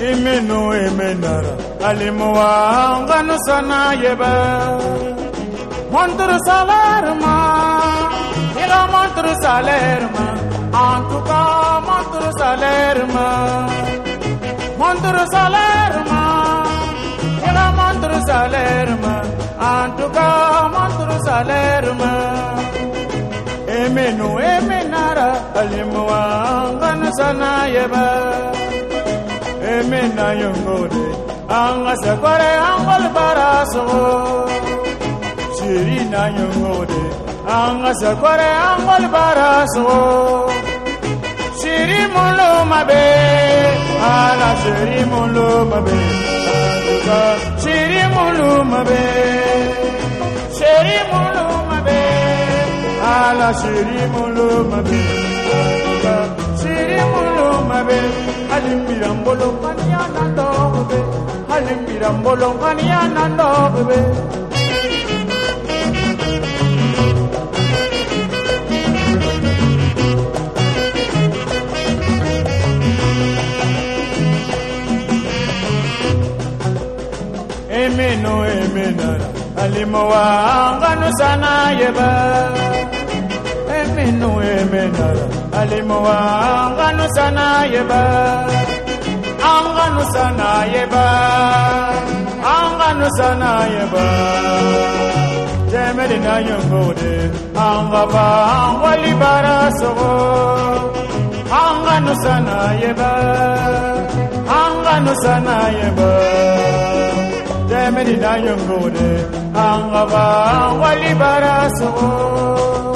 imenu emenara alimuanga nusana yeba montre salerma ila montre salerma en tout cas montre salerma ila montre salerma en tout cas montre salerma emenu emenara alimuanga nusana yeba emena yongode anga sakore angol baraso shirina yongode anga sakore angol baraso shirimolo mabe ala shirimolo mabe aduka shirimolo mabe ala shirimolo mabe aduka shirimolo mabe Alimbirambolo kaniana ndobe, alimbirambolo kaniana ndobe. Emeno emenara, alimoanga no sana yeba. Emeno emenara, alimoanga no sana yeba. Anganu sana yeba Jemedi na yungode Angaba wali baraso Anganu sana yeba Jemedi na yungode Angaba wali baraso